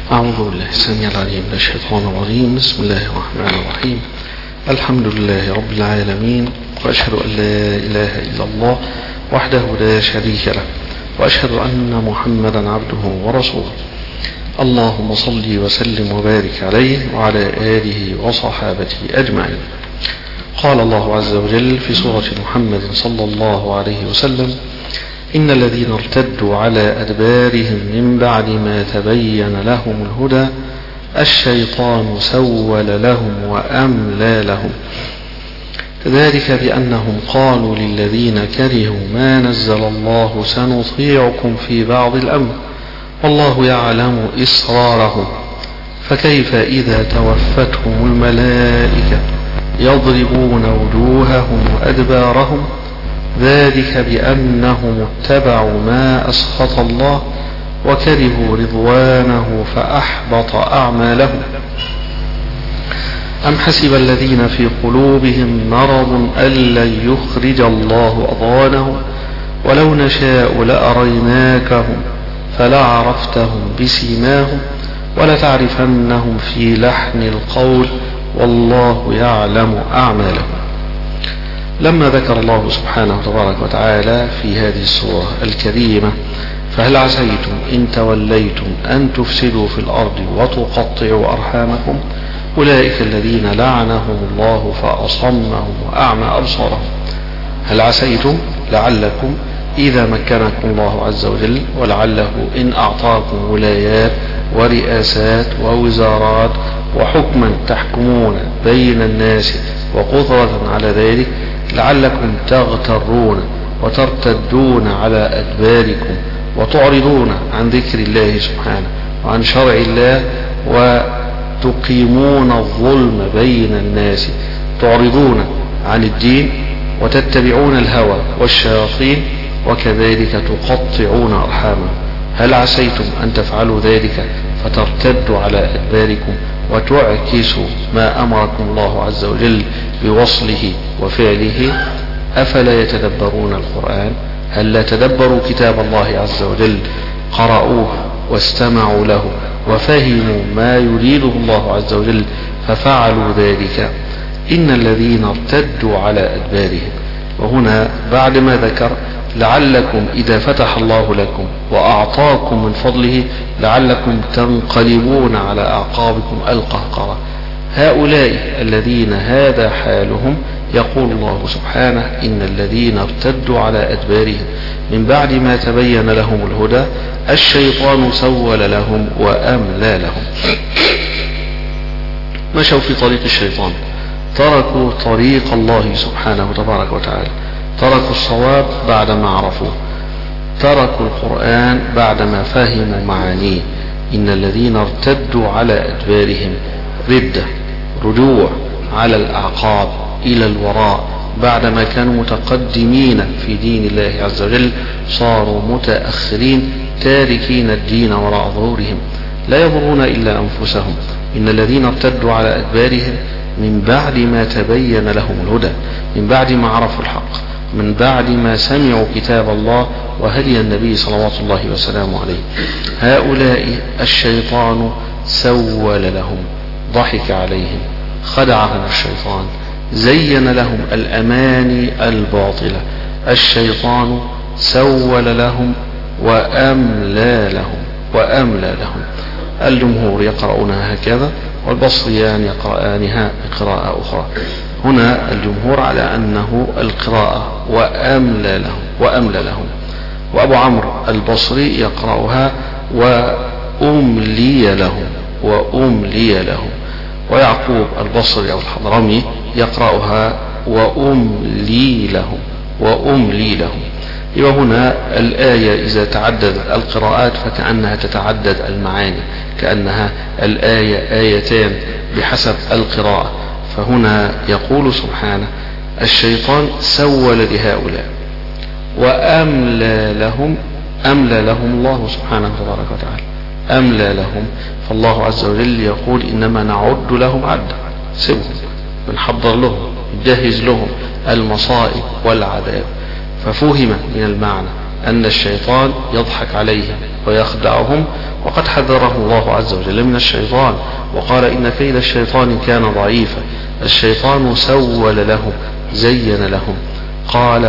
أعوذ بالله السميع العليم من الشيطان الرجيم. بسم الله الرحمن الرحيم. الحمد لله رب العالمين، وأشهد أن لا إله إلا الله وحده لا شريك له، وأشهد أن محمدا عبده ورسوله. اللهم صل وسلم وبارك عليه وعلى آله وصحابته أجمعين. قال الله عز وجل في سورة محمد صلى الله عليه وسلم: إن الذين ارتدوا على أدبارهم من بعد ما تبين لهم الهدى الشيطان سول لهم وأملى لهم، ذلك بأنهم قالوا للذين كرهوا ما نزل الله سنطيعكم في بعض الأمر والله يعلم إسرارهم، فكيف إذا توفتهم الملائكة يضربون وجوههم وأدبارهم، ذلك بأنهم اتبعوا ما أسخط الله وكرهوا رضوانه فأحبط أعمالهم. أم حسب الذين في قلوبهم مرض أن لن يخرج الله أضغانهم ولو نشاء لأريناكهم فلعرفتهم بسيماهم ولتعرفنهم في لحن القول والله يعلم أعمالهم. لما ذكر الله سبحانه تبارك وتعالى في هذه السورة الكريمة: فهل عسيتم إن توليتم أن تفسدوا في الأرض وتقطعوا أرحامكم، أولئك الذين لعنهم الله فأصمهم وأعمى أبصارهم. هل عسيتم لعلكم إذا مكنكم الله عز وجل، ولعله إن أعطاكم ولايات ورئاسات ووزارات وحكما تحكمون بين الناس وقدرة على ذلك، لعلكم تغترون وترتدون على أدباركم وتعرضون عن ذكر الله سبحانه وعن شرع الله وتقيمون الظلم بين الناس، تعرضون عن الدين وتتبعون الهوى والشياطين وكذلك تقطعون أرحامكم. هل عسيتم أن تفعلوا ذلك فترتدوا على أدباركم وتعكسوا ما أمركم الله عز وجل بوصله وفعله؟ أفلا يتدبرون القرآن؟ هل لا تدبروا كتاب الله عز وجل، قرأوه واستمعوا له وفهموا ما يريده الله عز وجل ففعلوا ذلك؟ إن الذين ارتدوا على أدبارهم، وهنا بعد ما ذكر لعلكم إذا فتح الله لكم وأعطاكم من فضله لعلكم تنقلبون على أعقابكم القهقرة، هؤلاء الذين هذا حالهم يقول الله سبحانه: إن الذين ارتدوا على أدبارهم من بعد ما تبين لهم الهدى الشيطان سول لهم وأملى لهم. مشوا في طريق الشيطان، تركوا طريق الله سبحانه تبارك وتعالى، تركوا الصواب بعدما عرفوه، تركوا القرآن بعدما فهموا معانيه. إن الذين ارتدوا على أدبارهم، ردة، رجوع على الأعقاب إلى الوراء، بعدما كانوا متقدمين في دين الله عز وجل صاروا متأخرين تاركين الدين وراء ظهورهم، لا يضرون إلا أنفسهم. إن الذين ارتدوا على أدبارهم من بعد ما تبين لهم الهدى، من بعد ما عرفوا الحق، من بعد ما سمعوا كتاب الله وهدي النبي صلوات الله وسلامه عليه، هؤلاء الشيطان سول لهم، ضحك عليهم، خدعهم الشيطان، زين لهم الأماني الباطلة. الشيطان سول لهم وأملى لهم. الجمهور يقرؤونها هكذا، والبصريان يقرآنها بقراءة أخرى. هنا الجمهور على أنه القراءة وأملى لهم، وأبو عمرو البصري يقرأها وأملي لهم، ويعقوب البصري أو الحضرمي يقرأها وأملي لهم. يبقى هنا الآية إذا تعددت القراءات فكأنها تتعدد المعاني، كأنها الآية آيتان بحسب القراءة. فهنا يقول سبحانه: الشيطان سول لهؤلاء وأملى لهم، أملى لهم الله سبحانه تبارك وتعالى، أملى لهم. فالله عز وجل يقول: إنما نعد لهم عدا، سيبهم، بنحضر لهم، نجهز لهم المصائب والعذاب. ففهم من المعنى أن الشيطان يضحك عليهم ويخدعهم، وقد حذره الله عز وجل من الشيطان وقال إن كيد الشيطان كان ضعيفا. الشيطان سول لهم، زين لهم، قال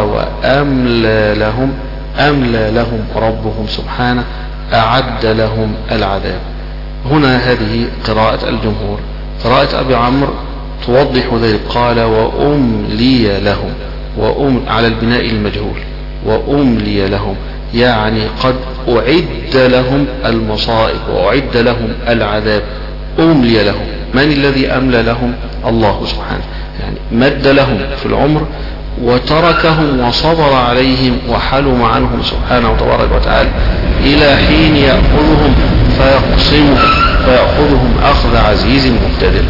أملى لهم ربهم سبحانه، أعد لهم العذاب. هنا هذه قراءة الجمهور. قراءة أبي عمرو توضح ذلك، قال وأملي لهم، على البناء المجهول، وأملي لهم يعني قد أعد لهم المصائب وأعد لهم العذاب. أملي لهم، من الذي أملى لهم؟ الله سبحانه، يعني مد لهم في العمر وتركهم وصبر عليهم وحلم عنهم سبحانه وتبارك وتعالى إلى حين يأخذهم فيأخذهم أخذ عزيز مقتدر.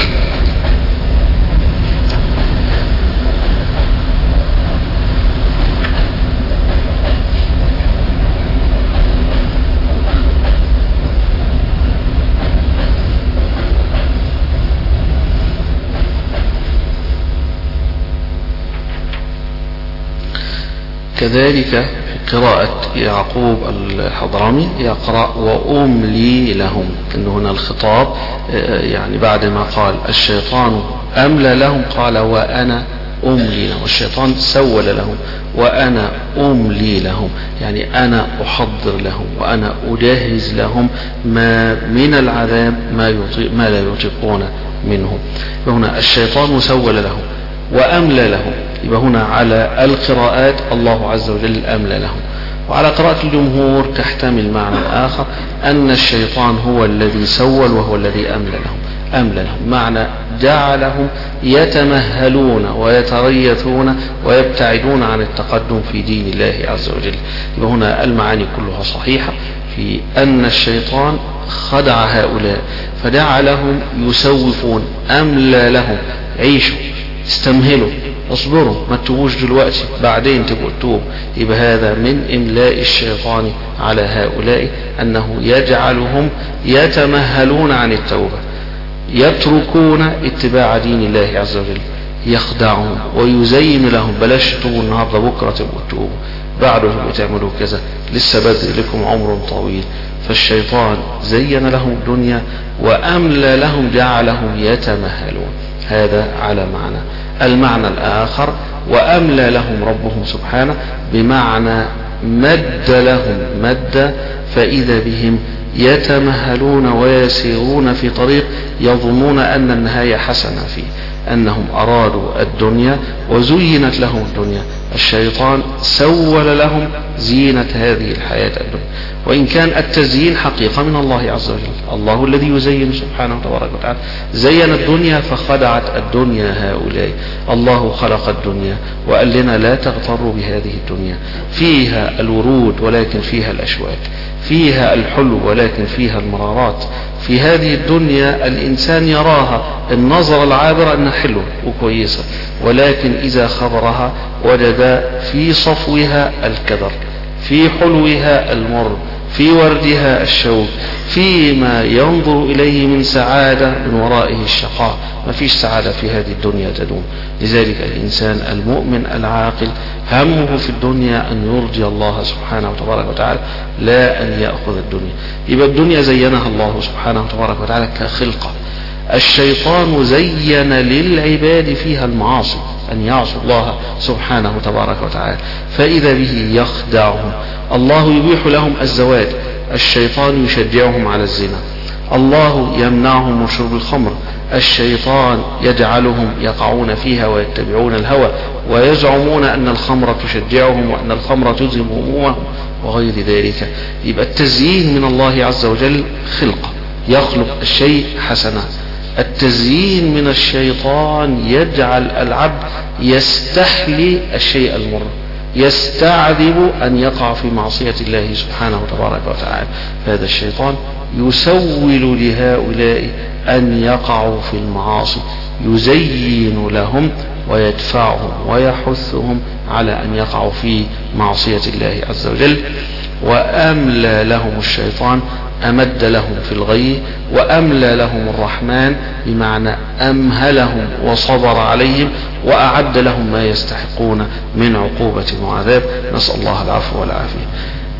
كذلك في قراءة يعقوب الحضرمي يقرأ وأملي لهم، إن هنا الخطاب يعني بعد ما قال الشيطان أملى لهم قال وأنا أملي لهم. الشيطان سول لهم وأنا أملي لهم، يعني أنا أحضر لهم وأنا أجهز لهم ما من العذاب ما لا يطيقون منه. هنا الشيطان سول لهم وأملى لهم، يبقى هنا على القراءات الله عز وجل أملى لهم. وعلى قراءة الجمهور تحتمل معنى آخر، أن الشيطان هو الذي سول وهو الذي أملى لهم، معنى جعلهم يتمهلون ويتريثون ويبتعدون عن التقدم في دين الله عز وجل. يبقى هنا المعاني كلها صحيحة في أن الشيطان خدع هؤلاء فجعلهم يسوفون. أملى لهم، عيشوا، استمهلوا، اصبروا، ما تتوبوش دلوقتي، بعدين تبقوا تتوب. يبقى هذا من إملاء الشيطان على هؤلاء، أنه يجعلهم يتمهلون عن التوبة، يتركون اتباع دين الله عز وجل، يخدعهم ويزين لهم بلاش تتوبوا النهارده، بكره تبقوا تتوبوا، بعده تبقوا تعملوا كذا، لسه بدري لكم عمر طويل. فالشيطان زين لهم الدنيا وأملى لهم، جعلهم يتمهلون. هذا على معنى. المعنى الآخر وأملى لهم ربهم سبحانه بمعنى مد لهم مد، فإذا بهم يتمهلون ويسيرون في طريق يظنون أن النهاية حسنة فيه، أنهم أرادوا الدنيا وزينت لهم الدنيا. الشيطان سول لهم زينة هذه الحياة الدنيا، وإن كان التزيين حقيقة من الله عز وجل، الله الذي يزين سبحانه وتبارك وتعالى. زين الدنيا فخدعت الدنيا هؤلاء. الله خلق الدنيا وقال لنا لا تغتروا بهذه الدنيا، فيها الورود ولكن فيها الأشواك، فيها الحلو ولكن فيها المرارات. في هذه الدنيا الإنسان يراها النظر العابرة أنها حلوة وكويسة، ولكن إذا خبرها وجد في صفوها الكدر، في حلوها المر، في وردها الشوك، فيما ينظر إليه من سعادة من ورائه الشقاء. ما فيش سعادة في هذه الدنيا تدوم. لذلك الإنسان المؤمن العاقل همه في الدنيا أن يرضي الله سبحانه وتبارك وتعالى، لا أن يأخذ الدنيا. يبقى الدنيا زينها الله سبحانه وتبارك وتعالى كخلقة. الشيطان زين للعباد فيها المعاصي، أن يعصوا الله سبحانه وتبارك وتعالى، فإذا به يخدعهم. الله يبيح لهم الزواج، الشيطان يشجعهم على الزنا. الله يمنعهم من شرب الخمر، الشيطان يجعلهم يقعون فيها ويتبعون الهوى ويزعمون أن الخمر تشجعهم وأن الخمر تذهب همومهم وغير ذلك. يبقى التزيين من الله عز وجل خلقة، يخلق الشيء حسنا. التزيين من الشيطان يجعل العبد يستحلي الشيء المر، يستعذب أن يقع في معصية الله سبحانه وتبارك وتعالى. هذا الشيطان يسول لهؤلاء أن يقعوا في المعاصي، يزين لهم ويدفعهم ويحثهم على أن يقعوا في معصية الله عز وجل. وأملى لهم الشيطان أمد لهم في الغي، وأملى لهم الرحمن بمعنى أمهلهم وصبر عليهم وأعد لهم ما يستحقون من عقوبة وعذاب. نسأل الله العفو والعافية.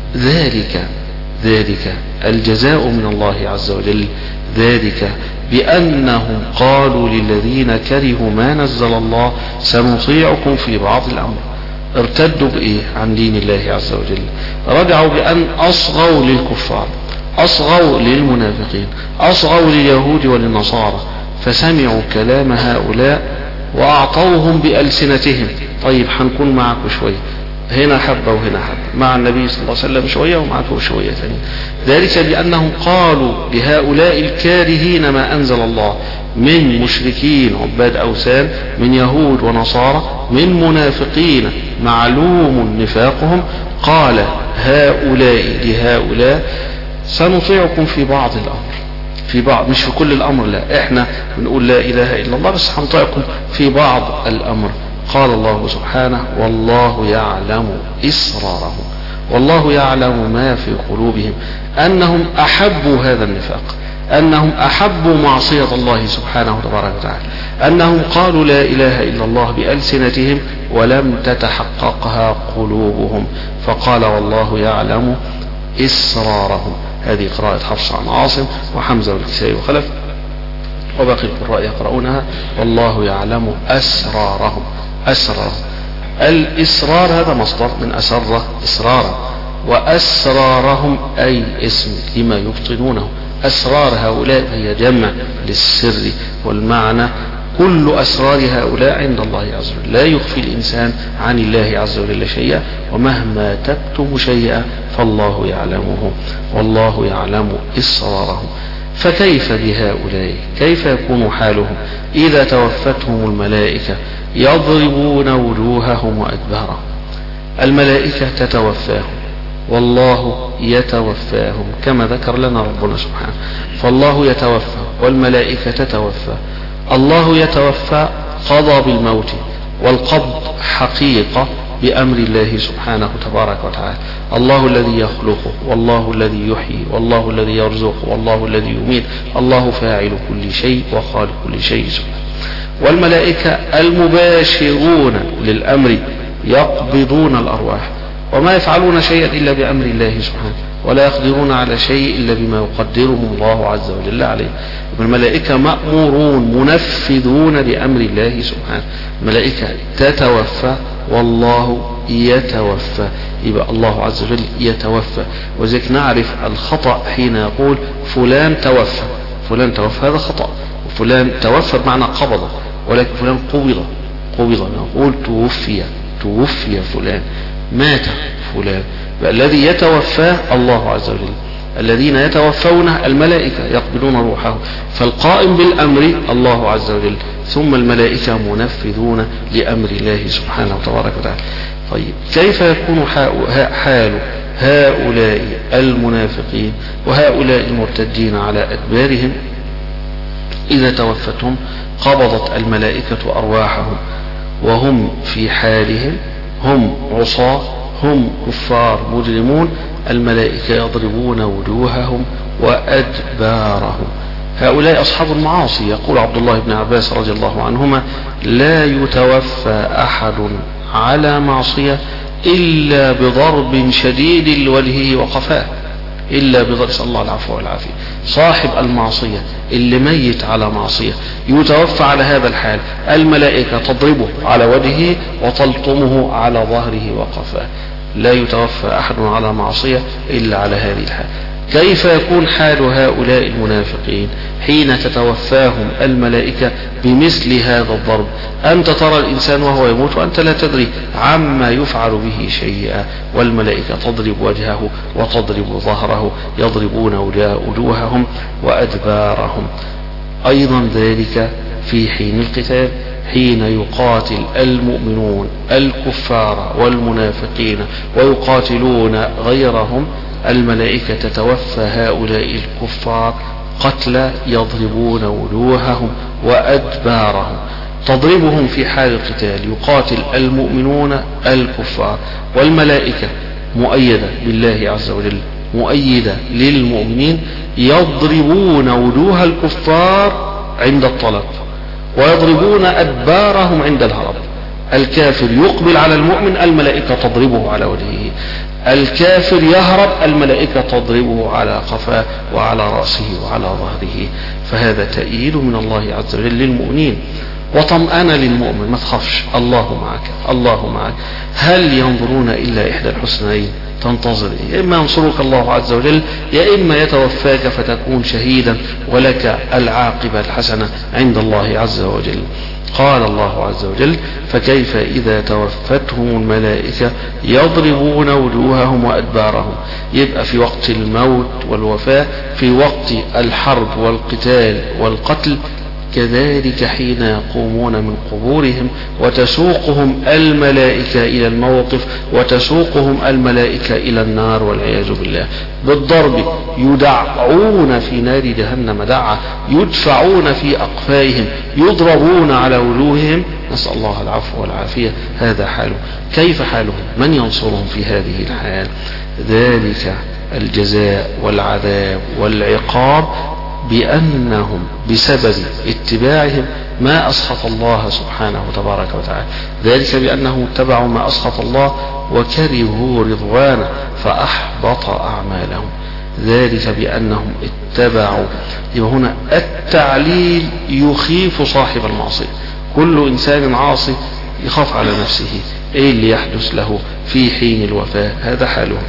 ذلك الجزاء من الله عز وجل، ذلك بأنهم قالوا للذين كرهوا ما نزل الله سنطيعكم في بعض الأمر. ارتدوا بإيه عن دين الله عز وجل، رجعوا بأن أصغوا للكفار، أصغوا للمنافقين، أصغوا لليهود وللنصارى، فسمعوا كلام هؤلاء وأعطوهم بألسنتهم. طيب هنكون معكم شوية، هنا حبة وهنا حبة، مع النبي صلى الله عليه وسلم شوية ومعكم شوية ثانية. ذلك بأنهم قالوا لهؤلاء الكارهين ما أنزل الله من مشركين عباد أوثان، من يهود ونصارى، من منافقين معلوم نفاقهم، قال هؤلاء لهؤلاء سنطيعكم في بعض الأمر، في بعض، مش في كل الأمر، لا، احنا بنقول لا إله إلا الله بس هنطيعكم في بعض الأمر. قال الله سبحانه والله يعلم إسرارهم، والله يعلم ما في قلوبهم، أنهم أحبوا هذا النفاق، أنهم أحبوا معصية الله سبحانه وتبارك وتعالى، أنهم قالوا لا إله إلا الله بألسنتهم ولم تتحققها قلوبهم، فقال والله يعلم إسرارهم. هذه قراءة حفص عن عاصم وحمزة والكسائي وخلف، وباقي القراء يقرؤونها والله يعلم أسرارهم. الإسرار هذا مصدر من أسر إسرارا، وأسرارهم أي اسم لما يبطنونه. أسرار هؤلاء هي جمع للسر، والمعنى كل أسرار هؤلاء عند الله عز وجل، لا يخفي الإنسان عن الله عز وجل شيئا، ومهما تكتم شيئا فالله يعلمه، والله يعلم إسرارهم. فكيف بهؤلاء؟ كيف يكون حالهم إذا توفتهم الملائكة يضربون وجوههم وأدبارهم؟ الملائكة تتوفاهم والله يتوفاهم كما ذكر لنا ربنا سبحانه، فالله يتوفى والملائكة تتوفى. الله يتوفى قضى بالموت، والقبض حقيقة بأمر الله سبحانه تبارك وتعالى. الله الذي يخلقه، والله الذي يحيي، والله الذي يرزق، والله الذي يميت، الله فاعل كل شيء وخالق كل شيء سبحانه. والملائكة المباشرون للأمر يقبضون الأرواح، وما يفعلون شيئا إلا بأمر الله سبحانه، ولا يقدرون على شيء إلا بما يقدره الله عز وجل عليه. الملائكة مأمورون منفذون لأمر الله سبحانه. الملائكة تتوفى والله يتوفى، يبقى الله عز وجل يتوفى. وذلك نعرف الخطأ حين يقول فلان توفى، فلان توفى هذا خطأ، وفلان توفى بمعنى قبض، ولكن فلان قبض نقول توفي فلان، مات فلان. الذي يتوفاه الله عز وجل، الذين يتوفون الملائكة يقبلون روحه، فالقائم بالأمر الله عز وجل، ثم الملائكة منفذون لأمر الله سبحانه وتبارك وتعالى. طيب كيف يكون حال هؤلاء المنافقين وهؤلاء المرتدين على أدبارهم إذا توفتهم قبضت الملائكة أرواحهم وهم في حالهم هم عصاة، هم كفار مجرمون؟ الملائكة يضربون وجوههم وأدبارهم. هؤلاء أصحاب المعاصي. يقول عبد الله بن عباس رضي الله عنهما لا يتوفى أحد على معصية إلا بضرب شديد لوجهه وقفاه، إلا بضرب، صلى الله العفو والعافية. صاحب المعصية اللي ميت على معصية يتوفى على هذا الحال، الملائكة تضربه على وجهه وتلطمه على ظهره وقفاه. لا يتوفى أحد على معصية إلا على هذه الحال. كيف يكون حال هؤلاء المنافقين حين تتوفاهم الملائكة بمثل هذا الضرب؟ أنت ترى الإنسان وهو يموت وأنت لا تدري عما يفعل به شيئا، والملائكة تضرب وجهه وتضرب ظهره، يضربون وجوههم وأدبارهم. أيضا ذلك في حين القتال، حين يقاتل المؤمنون الكفار والمنافقين ويقاتلون غيرهم، الملائكة تتوفى هؤلاء الكفار قتلى يضربون وجوههم وأدبارهم، تضربهم في حال القتال. يقاتل المؤمنون الكفار والملائكة مؤيدة بالله عز وجل، مؤيدة للمؤمنين، يضربون وجوه الكفار عند الطلب ويضربون أدبارهم عند الهرب. الكافر يقبل على المؤمن، الملائكة تضربه على وجهه. الكافر يهرب، الملائكة تضربه على قفاه وعلى رأسه وعلى ظهره. فهذا تأييد من الله عز وجل للمؤمنين وطمأنة للمؤمن، ما تخافش، الله معك، الله معك. هل ينظرون إلا إحدى الحسنين؟ تنتظر يا إما ينصرك الله عز وجل، يا إما يتوفاك فتكون شهيدا ولك العاقبة الحسنة عند الله عز وجل. قال الله عز وجل: فكيف إذا توفتهم الملائكة يضربون وجوههم وأدبارهم. يبقى في وقت الموت والوفاة، في وقت الحرب والقتال والقتل، كذلك حين يقومون من قبورهم وتسوقهم الملائكة إلى الموقف، وتسوقهم الملائكة إلى النار والعياذ بالله بالضرب، يدعون في نار جهنم دعا، يدفعون في أقفائهم، يضربون على وجوههم، نسأل الله العفو والعافية. هذا حالهم. كيف حالهم؟ من ينصرهم في هذه الحال؟ ذلك الجزاء والعذاب والعقاب بأنهم بسبب اتباعهم ما أسخط الله سبحانه وتبارك وتعالى، ذلك بأنهم اتبعوا ما أسخط الله وكرهوا رضوانه فأحبط أعمالهم، ذلك بأنهم اتبعوا. يبقى هنا التعليل يخيف صاحب المعصية. كل إنسان عاصي يخاف على نفسه إيه اللي يحدث له في حين الوفاة. هذا حاله.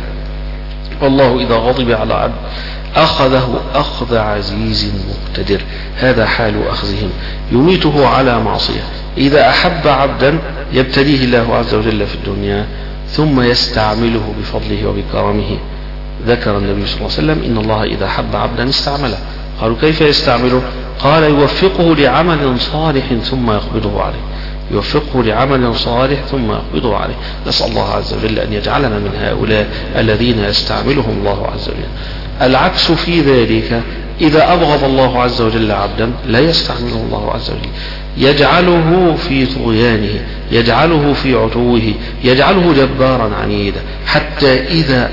والله إذا غضب على عبد أخذه أخذ عزيز مقتدر. هذا حال أخذهم، يميته على معصية. إذا أحب عبدا يبتليه الله عز وجل في الدنيا ثم يستعمله بفضله وبكرمه. ذكر النبي صلى الله عليه وسلم: إن الله إذا حب عبدا استعمله. قالوا: كيف يستعمله؟ قال: يوفقه لعمل صالح ثم يقبضه عليه. يوفقه لعمل صالح ثم يقبضه عليه. نسأل الله عز وجل أن يجعلنا من هؤلاء الذين يستعملهم الله عز وجل. العكس في ذلك: إذا أبغض الله عز وجل عبدا لا يستعمله الله عز وجل، يجعله في طغيانه، يجعله في عتوه، يجعله جبارا عنيدا، حتى إذا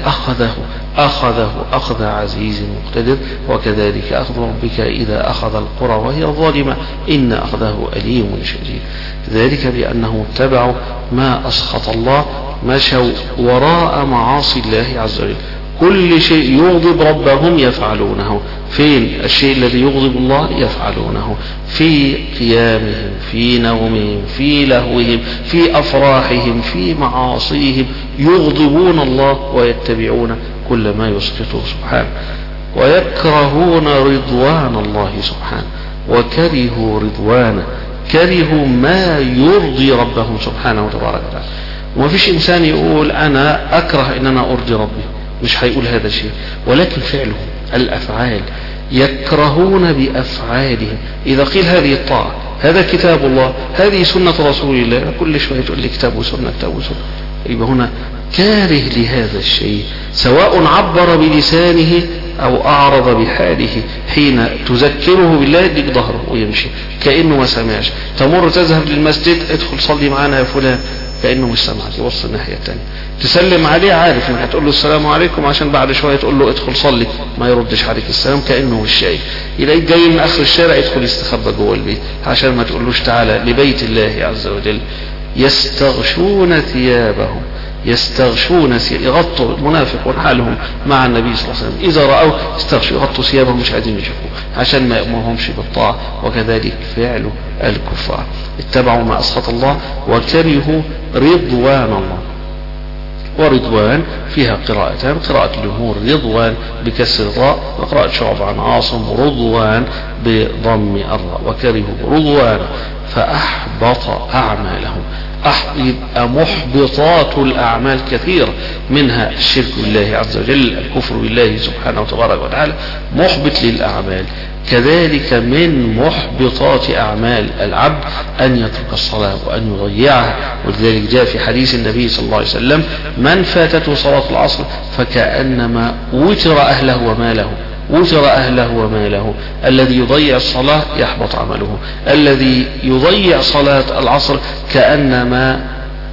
أخذه أخذ عزيز مقتدر. وكذلك أخذ ربك إذا أخذ القرى وهي ظالمة إن أخذه أليم شديد. ذلك بأنه اتبعوا ما أسخط الله، مشوا وراء معاصي الله عز وجل. كل شيء يغضب ربهم يفعلونه. فين الشيء الذي يغضب الله؟ يفعلونه في قيامهم، في نومهم، في لهوهم، في أفراحهم، في معاصيهم، يغضبون الله ويتبعون كل ما يسقطه سبحانه. ويكرهون رضوان الله سبحانه وكرهوا رضوانه، كرهوا ما يرضي ربهم سبحانه وتبارك وتعالى. وما فيش إنسان يقول أنا أكره إن أنا أرضي ربي، مش هيقول هذا الشيء، ولكن فعلهم الأفعال. يكرهون بأفعالهم. إذا قيل هذه الطاعة، هذا كتاب الله، هذه سنة رسول الله، كل شوية تقول لي كتاب وسنة كتاب وسنة. يبقى هنا كاره لهذا الشيء، سواء عبر بلسانه أو أعرض بحاله. حين تذكره بالله يديك ظهره ويمشي كأنه ما سمعش. تمر تذهب للمسجد: ادخل صلي معنا يا فلان، كأنه مش سمعك، يوصل الناحية التانية. تسلم عليه عارف انك هتقول له السلام عليكم، عشان بعد شوية تقول له ادخل صلي، ما يردش عليك السلام، كأنه مش شايف. يلاقيك جاي من آخر الشارع يدخل يستخبى جوه البيت عشان ما تقولوش تعالى لبيت الله عز وجل. يستغشون ثيابهم، يغطوا. المنافقون حالهم مع النبي صلى الله عليه وسلم إذا رأوا استغشوا، يغطوا ثيابهم، مش عايزين يشوفوا عشان ما يأمرهمش بالطاعة. وكذلك فعل الكفار، اتبعوا ما أسخط الله وكرهوا رضوان الله. ورضوان فيها قراءتان: قراءة الجمهور رضوان بكسر الراء، وقراءة شعبة عن عاصم رضوان بضم الراء. وكرهوا رضوان فأحبط أعمالهم. يبقى محبطات الأعمال كثيرة، منها الشرك بالله عز وجل، الكفر بالله سبحانه وتبارك وتعالى محبط للأعمال. كذلك من محبطات أعمال العبد أن يترك الصلاة وأن يضيعها. ولذلك جاء في حديث النبي صلى الله عليه وسلم: من فاتته صلاة العصر فكأنما وتر أهله وماله. وتر أهله وماله. الذي يضيع الصلاة يحبط عمله، الذي يضيع صلاة العصر كأنما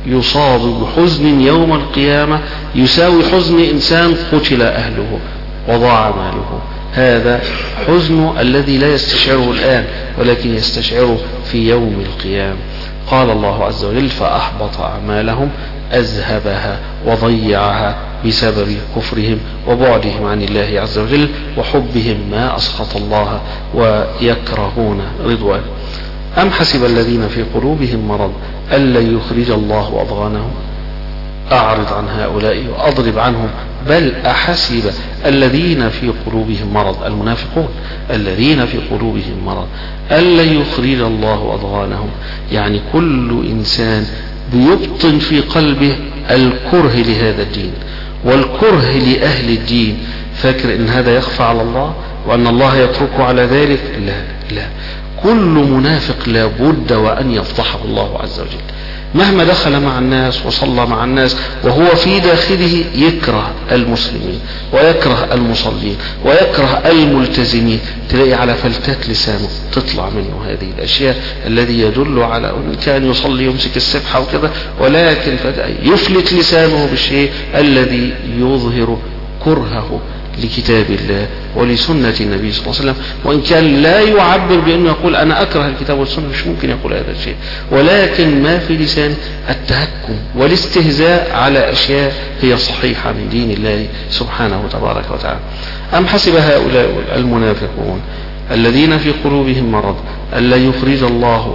يصاب بحزن يوم القيامة يساوي حزن إنسان قتل أهله وضاع ماله. هذا حزن الذي لا يستشعره الآن ولكن يستشعره في يوم القيامة. قال الله عز وجل فأحبط أعمالهم أذهبها وضيعها بسبب كفرهم وبعدهم عن الله عز وجل وحبهم ما أسخط الله ويكرهون رضوانه. أم حسب الذين في قلوبهم مرض ألا يخرج الله أضغانهم. أعرض عن هؤلاء وأضرب عنهم. بل أحسب الذين في قلوبهم مرض المنافقون الذين في قلوبهم مرض ألا يخرج الله أضغانهم. يعني كل إنسان بيبطن في قلبه الكره لهذا الدين والكره لأهل الدين، فاكر إن هذا يخفى على الله وأن الله يتركه على ذلك. لا، كل منافق لا بد وأن يفضحه الله عز وجل مهما دخل مع الناس وصلى مع الناس وهو في داخله يكره المسلمين ويكره المصلين ويكره الملتزمين. تلاقي على فلتات لسانه تطلع منه هذه الأشياء الذي يدل على أن كان يصلي يمسك السبحة وكذا، ولكن يفلت لسانه بالشيء الذي يظهر كرهه لكتاب الله ولسنة النبي صلى الله عليه وسلم. وإن كان لا يعبر بأنه يقول أنا أكره الكتاب والسنة، مش ممكن يقول هذا الشيء، ولكن ما في لسان التهكم والاستهزاء على أشياء هي صحيحة من دين الله سبحانه تبارك وتعالى. أم حسب هؤلاء المنافقون الذين في قلوبهم مرض ألا يخرج الله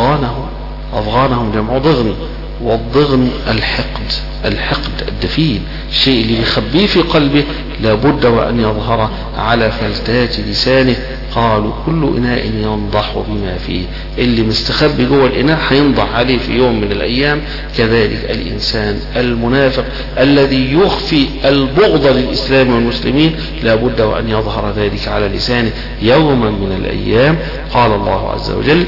أضغانهم جمع ضغن، والضغن الحقد الدفين، الشيء اللي بيخبيه في قلبه لابد وأن يظهر على فلتات لسانه. قالوا كل إناء ينضح بما فيه، اللي مستخبي جوه الإناء هينضح عليه في يوم من الأيام. كذلك الإنسان المنافق الذي يخفي البغض للإسلام والمسلمين لابد وأن يظهر ذلك على لسانه يوما من الأيام. قال الله عز وجل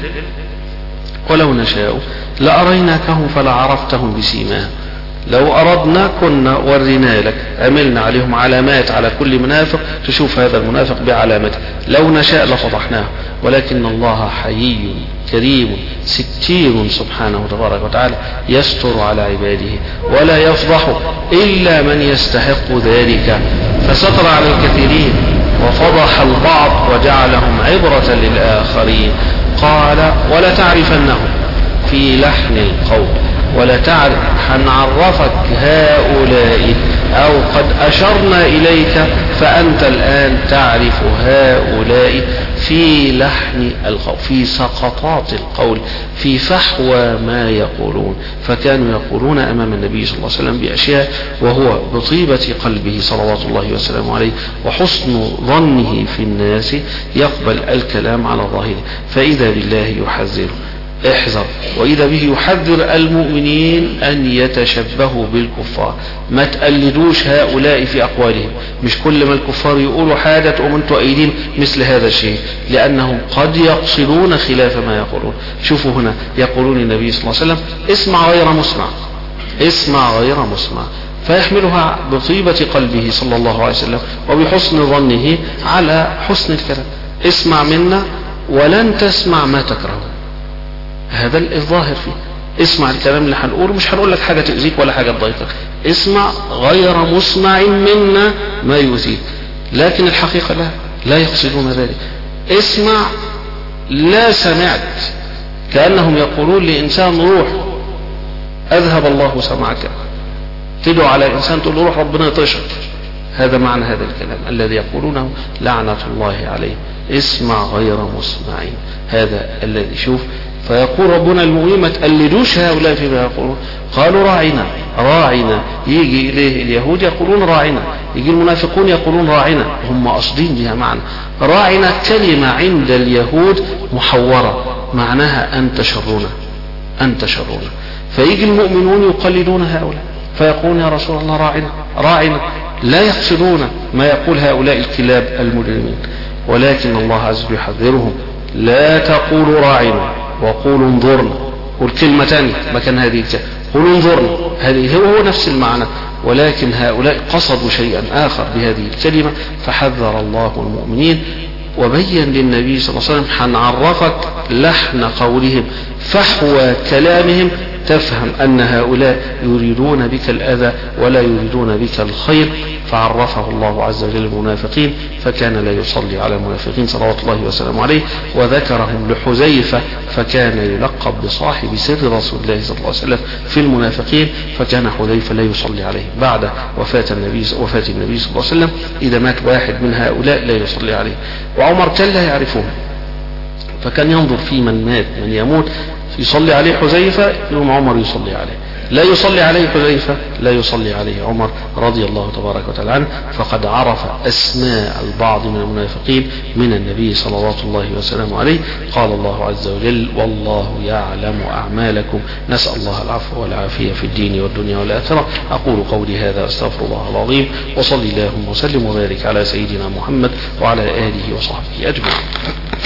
ولو نشاء لأريناكهم فلعرفتهم بسيماهم. لو أردنا كنا ورنا لك، عملنا عليهم علامات على كل منافق تشوف هذا المنافق بعلامته. لو نشاء لفضحناه، ولكن الله حيي كريم ستير سبحانه تبارك وتعالى يستر على عباده ولا يفضح إلا من يستحق ذلك، فستر على الكثيرين وفضح البعض وجعلهم عبرة للآخرين. قال ولتعرفنهم في لحن القول، ولتعرف هنعرفك هؤلاء أو قد أشرنا إليك فأنت الآن تعرف هؤلاء في لحن القول، في سقطات القول، في فحوى ما يقولون. فكانوا يقولون أمام النبي صلى الله عليه وسلم بأشياء وهو بطيبة قلبه صلوات الله وسلامه عليه وحسن ظنه في الناس يقبل الكلام على ظاهره، فإذا بالله يحذره احذر، وإذا به يحذر المؤمنين أن يتشبهوا بالكفار. ما تقلدوش هؤلاء في أقوالهم، مش كل ما الكفار يقولوا حاجة تقوم انتوا قايلين مثل هذا الشيء، لأنهم قد يقصدون خلاف ما يقولون. شوفوا هنا يقولون النبي صلى الله عليه وسلم اسمع غير مسمع، اسمع غير مسمع، فيحملها بطيبة قلبه صلى الله عليه وسلم وبحسن ظنه على حسن الكلام. اسمع منا ولن تسمع ما تكره، هذا الظاهر فيه. اسمع الكلام اللي هنقوله، مش هنقول لك حاجة تؤذيك ولا حاجة تضايقك، اسمع غير مسمع منا ما يؤذيك، لكن الحقيقة لا يقصدون ذلك. اسمع لا سمعت، كأنهم يقولون لإنسان روح أذهب الله سمعك، تدعو على إنسان تقول له روح ربنا يطيشك. هذا معنى هذا الكلام الذي يقولونه لعنة الله عليه. اسمع غير مسمعين، هذا الذي شوف. فيقول ربنا المؤمنين ما تقلدوش هؤلاء فيما يقولون. قالوا راعنا، يجي إليه اليهود يقولون راعنا، يجي المنافقون يقولون راعنا، هم قاصدين بها معنى راعنا. كلمة عند اليهود محورة معناها أنت شرنا، فيجي المؤمنون يقلدون هؤلاء فيقولون يا رسول الله راعنا، لا يقصدون ما يقول هؤلاء الكلاب المجرمين، ولكن الله عز وجل يحذرهم لا تقولوا راعنا وقولوا انظرنا. والكلمة تانية مكان هذه قولوا انظرنا، هذه هو نفس المعنى، ولكن هؤلاء قصدوا شيئا آخر بهذه الكلمة، فحذر الله المؤمنين وبين للنبي صلى الله عليه وسلم هنعرفك لحن قولهم، فحوى كلامهم تفهم أن هؤلاء يريدون بك الأذى ولا يريدون بك الخير. فعرفه الله عز وجل المنافقين فكان لا يصلي على المنافقين صلوات الله وسلامه عليه، وذكرهم لحذيفة فكان يلقب بصاحب سر رسول الله صلى الله عليه وسلم في المنافقين، فكان حذيفة لا يصلي عليه بعد وفاة النبي صلى الله عليه وسلم. إذا مات واحد من هؤلاء لا يصلي عليه. وعمر كان لا يعرفهم، فكان ينظر في من مات من يموت يصلي عليه حذيفة، يوم عمر يصلي عليه. لا يصلي عليه حذيفة لا يصلي عليه عمر رضي الله تبارك وتعالى عنه. فقد عرف أسماء البعض من المنافقين من النبي صلوات الله وسلامه عليه. قال الله عز وجل: والله يعلم أعمالكم. نسأل الله العفو والعافية في الدين والدنيا والآخرة. أقول قولي هذا أستغفر الله العظيم، وصلي اللهم وسلم وبارك على سيدنا محمد وعلى آله وصحبه أجمعين.